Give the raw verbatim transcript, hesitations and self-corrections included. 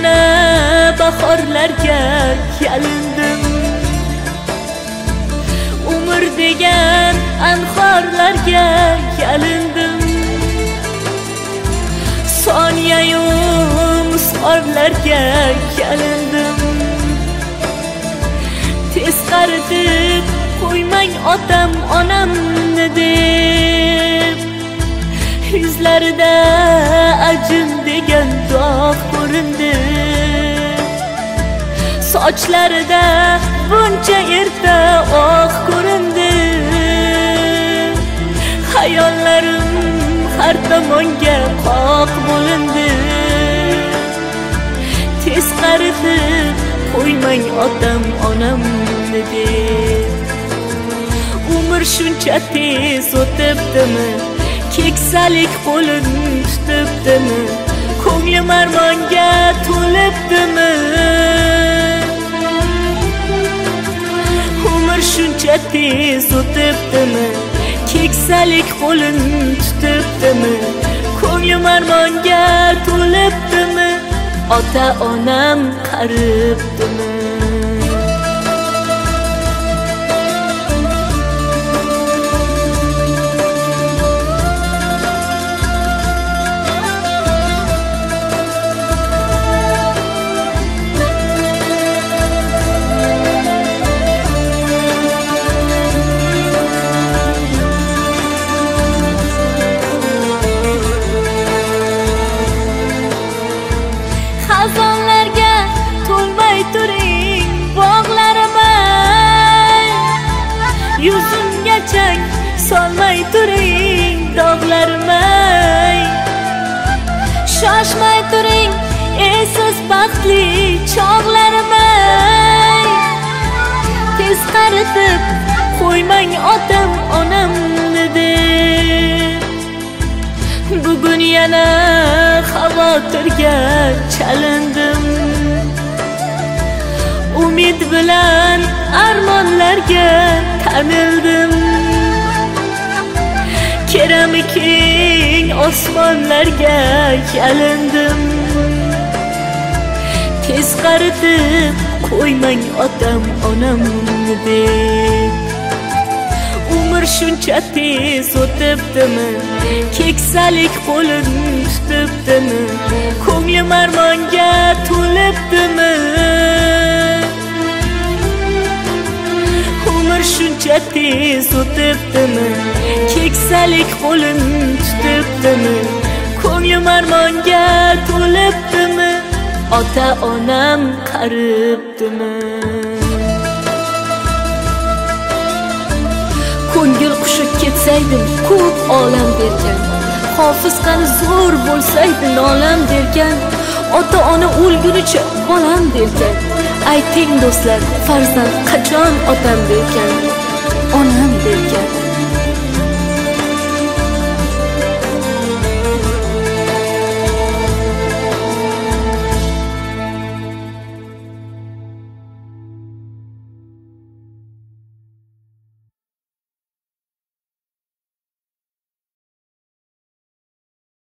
yana bahorlarga yalindim. Umr degan anhorlarga yalindim. Soniyayu musqorlarga yalindim. Tez qaritib qo'ymang otam onamni deb, yuzlarida ajin degan dog' ko'rindi. Sochlarida buncha erta oq ko'rindi. Hayollarim har tomonga qoq bo'lindi. Tez qaritib qo'ymang otam onamni deb. Umr shuncha tez o'tibdimi, keksalik qo'lin tutibdimi, ko'nglim armonga to'libdimi? Umr shuncha tez o'tibdimi, keksalik qo'lin tutibdimi, ko'nglim armonga to'libdimi? Ota onam qaribdimi? Xazonlarga to'lmay turing bog'larima, yuzimga chang solmay turing dog'larima. Shoshmay turing esiz baxtli chog'larima. Tez qaritib qo'ymang otam onamni deb. Bugun yana xavotirga chalindim. Umid bilan armonlarga tanildim. Kerami keng osmonlarga yalindim. Tez qaritib qo'ymang otam onamni deb. Umr shuncha tez o'tibdimi, keksalik qo'lin tutibdimi, ko'nglim armonga to'libdimi? Umr shuncha tez o'tibdimi, keksalik qo'lin tutibdimi, ko'nglim armonga to'libdimi? Ota onam qaribdimi? Ko'ngil qushib ketsaydim ko'p olam derkan, hofiz qani zo'r bo'lsaydi nolam derkan, ota ona o'lgunicha bolam derkan. Ayting do'stlar, farzand qachon otam derkan, onam derkan.